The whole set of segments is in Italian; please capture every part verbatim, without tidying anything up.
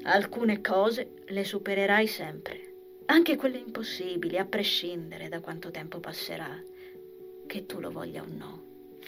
Alcune cose le supererai sempre, anche quelle impossibili, a prescindere da quanto tempo passerà, che tu lo voglia o no.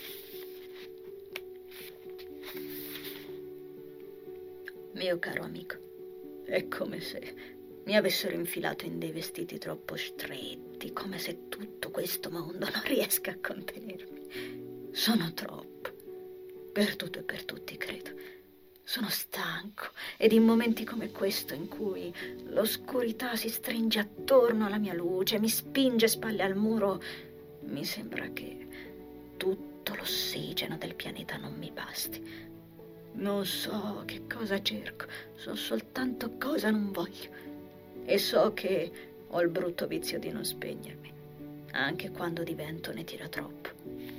Mio caro amico, è come se mi avessero infilato in dei vestiti troppo stretti, come se tutto questo mondo non riesca a contenermi. Sono troppo, per tutto e per tutti, credo. Sono stanco ed in momenti come questo, in cui l'oscurità si stringe attorno alla mia luce, mi spinge spalle al muro, mi sembra che tutto l'ossigeno del pianeta non mi basti. Non so che cosa cerco, so soltanto cosa non voglio. E so che ho il brutto vizio di non spegnermi, anche quando divento ne tira troppo.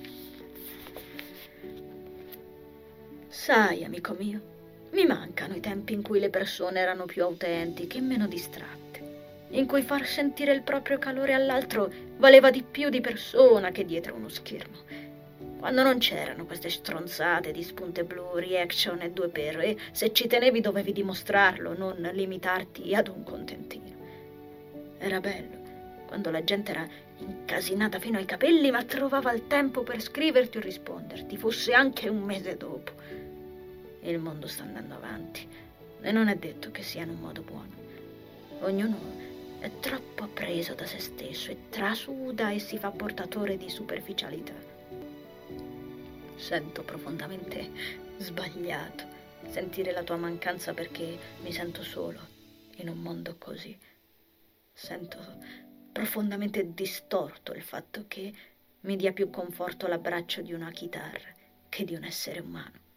Sai, amico mio, mi mancano i tempi in cui le persone erano più autentiche e meno distratte, in cui far sentire il proprio calore all'altro valeva di più di persona che dietro uno schermo. Quando non c'erano queste stronzate di spunte blu, reaction e due per, e se ci tenevi dovevi dimostrarlo, non limitarti ad un contentino. Era bello quando la gente era incasinata fino ai capelli, ma trovava il tempo per scriverti o risponderti, fosse anche un mese dopo. Il mondo sta andando avanti e non è detto che sia in un modo buono. Ognuno è troppo preso da se stesso e trasuda e si fa portatore di superficialità. Sento profondamente sbagliato sentire la tua mancanza, perché mi sento solo in un mondo così. Sento profondamente distorto il fatto che mi dia più conforto l'abbraccio di una chitarra che di un essere umano.